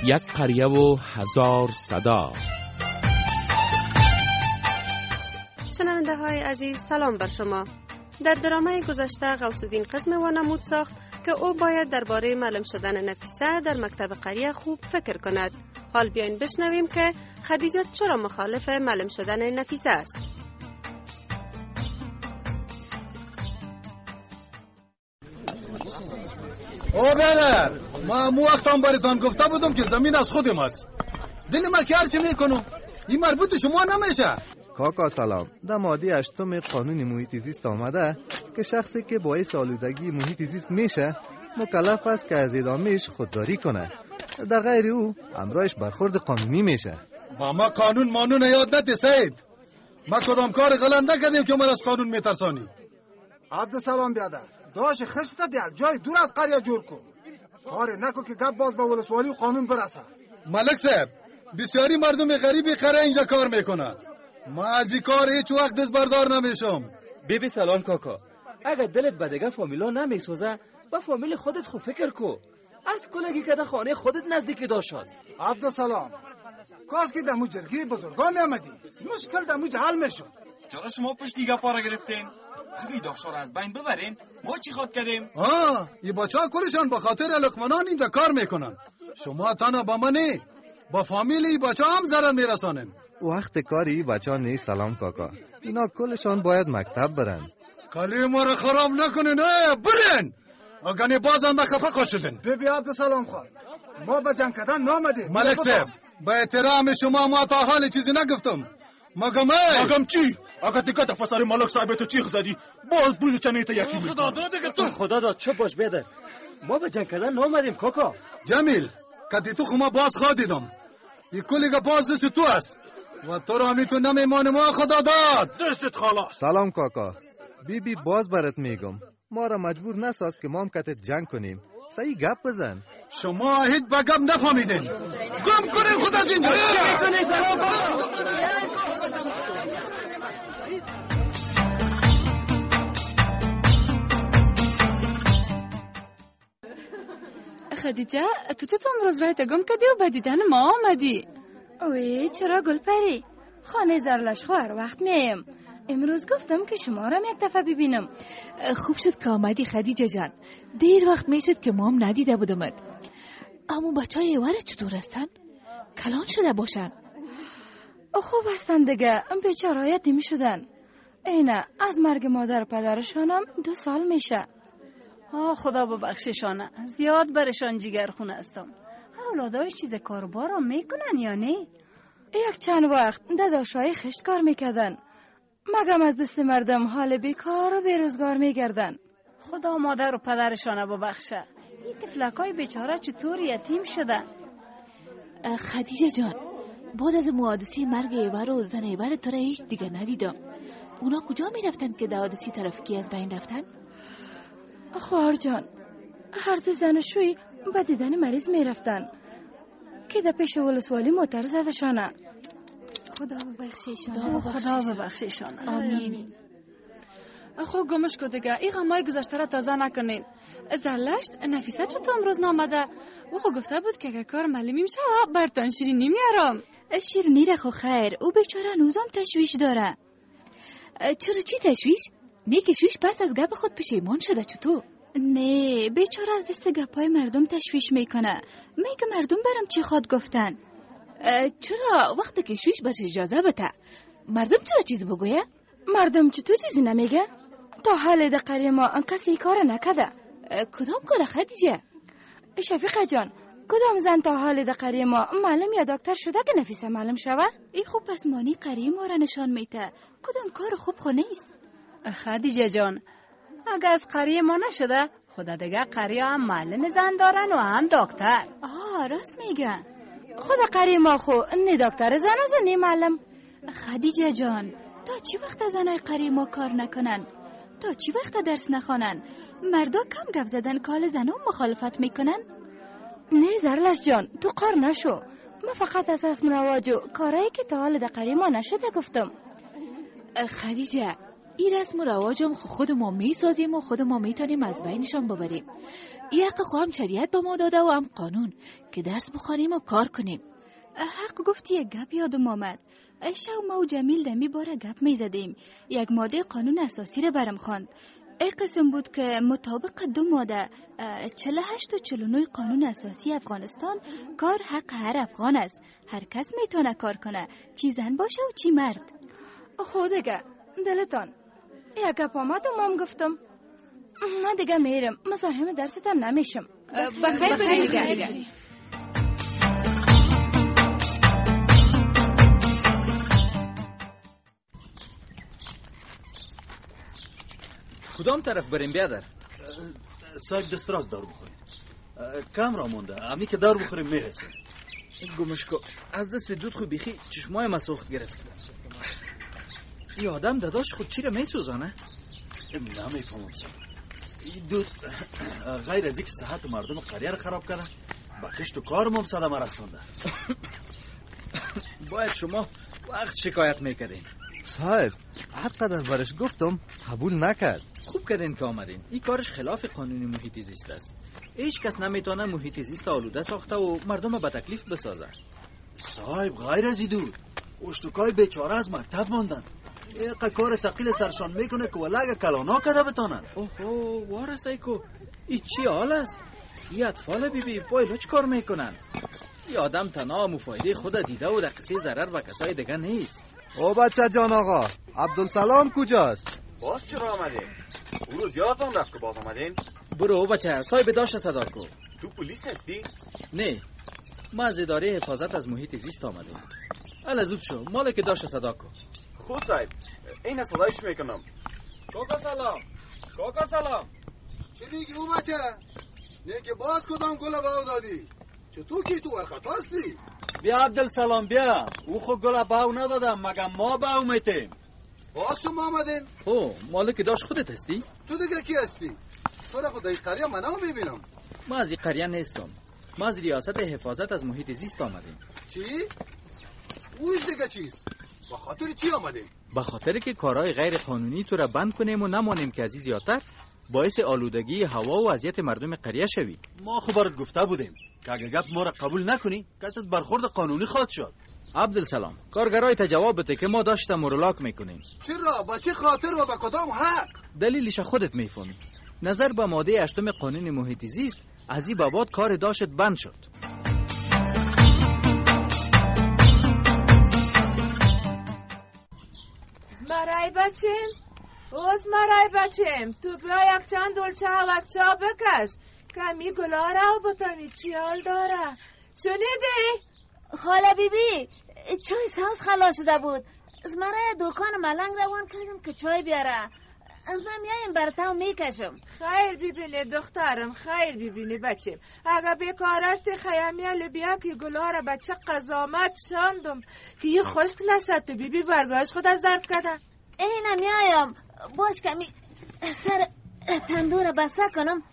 یک قریه و هزار صدا. شنونده های عزیز سلام بر شما. در درامه گذشته غوث‌الدین قزم وانمود ساخت که او باید درباره معلم شدن نفیسه در مکتب قریه خوب فکر کند. حال بیاین بشنویم که خدیجه چرا مخالف معلم شدن نفیسه است. او برادر، ما وقتام براتون گفته بودم که زمین از خودم است. دل ما که هرچی میکنم این مربوط شما نمیشه. کاکا سلام. در ماده 8 قانون محیط زیست آمده که شخصی که باعث آلودگی محیط زیست میشه مکلف است که از ادامهش خودداری کنه. در غیر او امرایش برخورد قانونی میشه. با ما قانون مانون یاد نده سید. ما کدام کار غلط نکردیم که ما از قانون میترسانی. عبدالسلام برادر، داش خشت دیل جای دور از قریه جور کن. کار نکو که گپ باز به ولسوالی و قانون برسه. ملک صاحب، بسیاری مردم غریبی قره اینجا کار میکنه. ما از این کار هیچ وقت دست بردار نمیشم. بیبی سلام کاکا. اگر دلت به دیگه فامیلا نمیسوزه با فامیل خودت خوب فکر کو. از کلگی که در خانه خودت نزدیکی داشت هست. عبدالسلام، کاش که دمو جرگی بزرگان میامدی مشکل دمو حل میشد. چرا شما پشت دیگه پارا گرفتین؟ اگه داشتار از بین ببرین ما چی خود کردیم؟ این بچه ها کلشان با خاطر لقمانان اینجا کار میکنن. شما تنها با منی با فامیل این بچه هم ضرر میرسانن. وقت کاری بچه ها نیست. سلام کاکا، اینا کلشان باید مکتب برن. کلی ما را خراب نکنین. برن اگه بازم به خفه خوشدن. بیبی عبدالسلام خواهد ما به جنگ کردن نامدیم. ملک صاحب، با احترام شما ما تا حال چیزی نگفتم. مگم چی؟ اگه دیگه تفسیر ملک صاحب تو چیخ دادی باز بوز چنه تا یکی خدا داده که تو خدا داد چه باش بیادر. ما به جنگ کردن نامدیم کاکا. جمیل کتی تو خما باز خواه دیدم. این کلیگه باز دست تو است و تو را همیتون نمیمانه. ما خدا داد دستت خلاص. سلام کاکا. بیبی باز برات میگم ما را مجبور نساز که ما هم کتت جنگ کنیم. صحیح گپ بزن. شما هیچ با گپ نفهمیدین. گم کنین خود از اینجا. خدیجه تو چطور امروز رایت گم کردی و به دیدن ما آمدی؟ اوی چرا گلپری؟ خانه زرلشخو هر وقت میایم. امروز گفتم که شما را یک دفعه ببینم. خوب شد که آمدی خدیجه جان. دیر وقت میشد که ما هم ندیده بودمت. اما بچه های ایواره چطور هستن؟ کلان شده باشن؟ خوب هستن دیگه، بیچاره یتیم شدن. اینه از مرگ مادر پدرشانم 2 سال میشه. خدا ببخششانه، زیاد برشان جگرخون هستم. اولاداش چیز کاربار رو میکنن یا نه؟ یک چند وقت داداشای خشت کار میکردن. مگم از دست مردم حال بیکار و بیروزگار میگردن. خدا مادر و پدرشانه ببخشه. این طفلکای بیچاره چطور یتیم شدن؟ خدیجه جان، بعد از حادثه مرگ ایور و زن ایور تو را هیچ دیگه ندیدم. اونا کجا میرفتن که در حادثه ترافیکی از بین رفتن؟ خواهر جان، هر 2 زنشوی به دیدن مریض میرفتن که در پیش ولسوالی موتر زدشانه. خدا ببخشیشانه. خدا ببخشیشانه. آمین. خب گمش کو دیگه. این غمای گذشته را تازه نکنین. زرلشت نفیسه چطور امروز نامده؟ او خو گفته بود که کار معلمی میشه برتان شیرینی میارم. شیرینی را خو خیر، او بیچاره نوزم تشویش داره. چرا چی تشویش؟ نیکشویش پس از گپ خود پشیمان شده چطور؟ نه، بیچاره از دست گپای مردم تشویش میکنه. میگه مردم برم چی خود گفتن. چرا وقتی که شویش بچه اجازه بده مردم چرا چیز بگویه؟ مردم چطور چیزی نمیگه؟ تا حال در قریه ما کسی کار نکده. کدام کار خدیجه؟ شفیقه جان، کدام زن تا حال در قریه ما معلم یا دکتر شده که نفیسه معلم شوه؟ این خوب پس مانی قریه ما را نشان میده. کدام کار خوب خو نیست. خدیجه جان، اگه از قریه ما نشده خدا دیگه قریه هم معلم زن دارن و هم دکتر. راست میگن. خدا قریه ما خو نه دکتر زن و نه معلم. خدیجه جان، تا چی وقت زنای قریه ما کار نکنن؟ تا چی وقت درس نخوانن؟ مردا کم گپ زدن کال زنو مخالفت میکنن؟ نه زرلش جان، تو قار نشو. من فقط اساس رواج و کارایی که تا حال در قریه ما نشده گفتم. خدیجه، این رسم و رواجم خود ما میسازیم و خود ما میتونیم از بینشان ببریم. این حق خواهم شریعت به ما داده و هم قانون که درس بخوانیم و کار کنیم. حق گفتی یک گپ یادم آمد. شو ما و جمیل دمی باره گپ می زدیم. یک ماده قانون اساسی را برم خواند. ای قسم بود که مطابق 2 ماده 48 و 49 قانون اساسی افغانستان کار حق هر افغان است. هر کس میتونه کار کنه، چی زن باشه و چی مرد. خودگه دلتان یک گپ آمد و مام گفتم من دیگه میرم، مزاحم درستان نمیشم. بخیر دیگه. کدام طرف بریم بیادر؟ صاحب دستراز دار بخوریم. کم را مونده، امی که دار بخوریم میرسیم. گمشکو از دست دود خو بیخی چشمای ما سوخت گرفت. این آدم داداش خود چی را میسوزانه؟ نمیفهمم صاحب. این دود غیر از اینکه صحت مردم قریه را خراب کرده، با کشت و کارم هم صدمه رسونده. باید شما وقت شکایت میکردین. صاحب حد قدر برش گفتم قبول نکرد. خوب کردین که آمدین. این کارش خلاف قانون محیط زیست است. هیچ کس نمیتونه محیط زیست آلوده ساخته و مردم به تکلیف بسازه. صاحب غیر از این دود اشتکای بیچاره از مکتب ماندن. یک کار ثقیل سرشان میکنه که ولگه کلانا کده بتانن. اوه وارسای کو این چی حال است؟ این اطفال بی پایلو چی کار میکنن؟ این آدم تنها مفایده خود دیده و در قصه ضرر و کسای دیگه نیست. او بچه جان آقا عبدالسلام کجاست؟ باز چرا آمدین؟ اون روز یادتان رفت که باز آمدین؟ برو بچه صاحب داشت صدا کو. تو پلیس هستی؟ نه ما از اداره حفاظت از محیط زیست آمدیم. الا زود شو مالک داشت صدا کو. خود صاحب این صدایش میکنم. کاکا سلام. چی میگی او بچه؟ نه که باز کدام گل باو دادی؟ چطور که تو ورخطا هستی؟ بیا عبدالسلام بیا. او خود گل باو ندادم مگه ما باو میتیم. باز شما آمدین؟ مالک داشت خودت هستی؟ تو دیگه کی هستی؟ تو را خود این قریه منو ببینم. ما از این قریه نیستم. ما از ریاست حفاظت از محیط زیست آمدیم. چی؟ اوش دیگه چیست؟ با خاطر چی آمدیم؟ با خاطر که کارهای غیر قانونی تو را بند کنیم و نمانیم که از این زیادتر باعث آلودگی هوا و اذیت مردم قریه شوی. ما خبرت گفته بودیم که اگه گپ ما را قبول نکنی کتت برخورد قانونی خواهد شد. عبدالسلام کارگرای تا جواب بده که ما داشتم مورولاک میکنیم. چرا؟ با چه خاطر و با کدام حق؟ دلیلش خودت میفهمی. نظر به ماده 8 قانون محیط زیست از این بابات کار داشت بند شد. مرای بچم تو بیا یک چند دلچه و چا بکش کمی گلا را بتامی چی حال داره شنیدی؟ خاله بیبی چای ساز خلاص شده بود از مرای دکان ملنگ روان کردم که چای بیاره من میایم براتو میکشم. خیر ببینی دخترم خیر ببینی بچم اگه بیکار هستی خیامیال بیا که گلا را بچه قضامت شاندم که یه خشک نشد تو بیبی برگاهش خود از درد کده اینم میایم باش کمی سر تندور بسته کنم.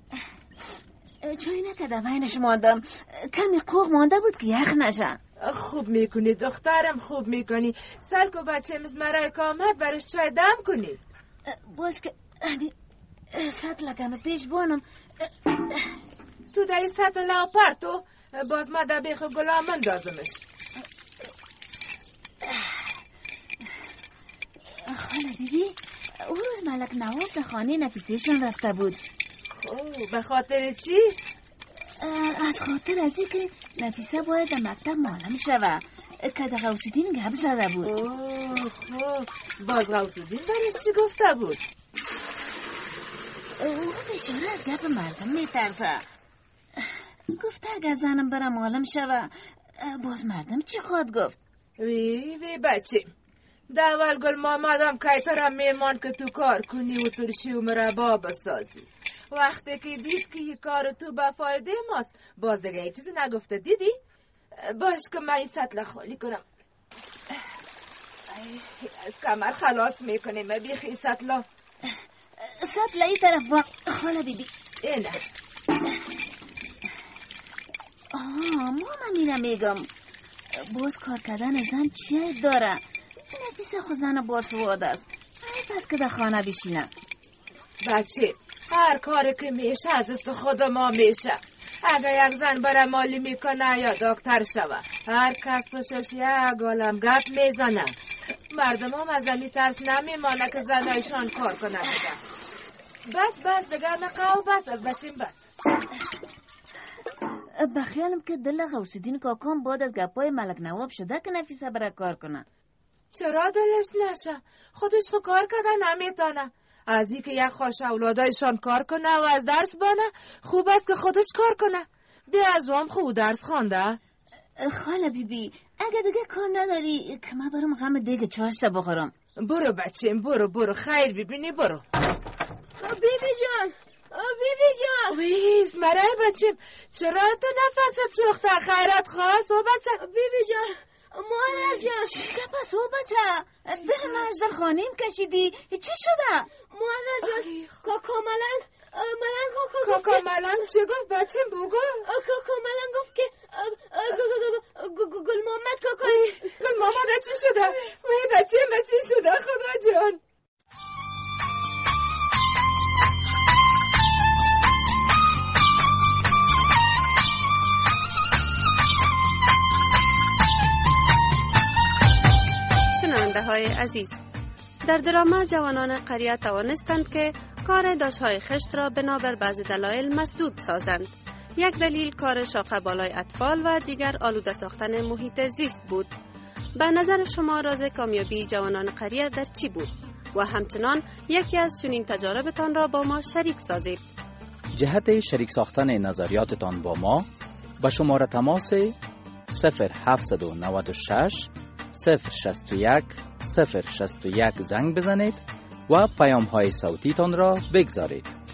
چای نکده بینش ماندم کمی قوق مانده بود که یخ نشه. خوب میکنی دخترم خوب میکنی سر کو بچه مرای کامت برش چای دم کنی. باش که سطل کمی پیش بانم تو دایی سطل لاپرتو باز ما دا بیخ گلا من دازمش. خاله بیبی اون روز ملک نواب به خانه نفیسهشون رفته بود. به خاطر چی؟ از خاطر ازی که نفیسه باید در مکتب معلم شوه که در غوثالدین گپ زده بود. باز غوثالدین برش چی گفته بود؟ او بیچاره از گپ مردم میترسه. گفته اگر زنم برم معلم شوه باز مردم چی خواهد گفت؟ وی بچه داول گل مامادم که ترم میمان که تو کار کنی و ترشی و مربا بسازی. وقتی که دید که این کار تو با فایده ماست باز دیگه یه چیزی نگفته دیدی؟ باش که من این سطل خالی کنم. از کمر خلاص میکنیم بیخی سطلا. سطل ای طرف با خاله بیبی اینه. ماما میرم میگم باز کار کردن زن چیه داره؟ نفیسه خود زن باسواد است. است که در خانه بشینم. بچه هر کاری که میشه از است خود ما میشه. اگه یک زن برای مالی میکنه یا دکتر شوه، هر کس پشش یک عالم گپ میزنه. مردم هم از این ترس نمیمانه که زنایشان کار کنه. بس دیگه نقاو بس از بچیم بس. بخیالم که دل غوثالدین کاکام بعد از گپای ملک نواب شده که نفیسه برای کار کنه. چرا دلش نشه؟ خودش خو کار کرده نمیتونه. از این که یک خوش اولادایشان کار کنه و از درس بانه، خوب است که خودش کار کنه. بیا از هم خوب درس خوانده. خاله بیبی اگه دیگه کار نداری که من برم غم دیگه چاشته بخورم. برو بچیم برو خیر ببینی برو. بیبی جان ویز مرای بچیم چرا تو نفست سوخته؟ خیرت خواست و بچه. بیبی جان مادر جان چه پس و بچه دل من از در خانیم کشیدی چی شده؟ مادر جان کاکا ملنگ چه گفت بچه بگو؟ کاکا ملنگ گفت که گل محمد کاکا گل محمد چی شده؟ وی بچه شده خدا جان. شنونده های عزیز، در دراما جوانان قریه توانستند که کار داشت‌های خشت را بنابر بعض دلایل مسدود سازند. یک دلیل کار شاخه بالای اطفال و دیگر آلوده ساختن محیط زیست بود. به نظر شما راز کامیابی جوانان قریه در چی بود؟ و همچنان یکی از چنین تجاربتان را با ما شریک سازید. جهت شریک ساختن نظریاتتان با ما به شماره تماس 0796 061 061 زنگ بزنید و پیام های صوتیتان را بگذارید.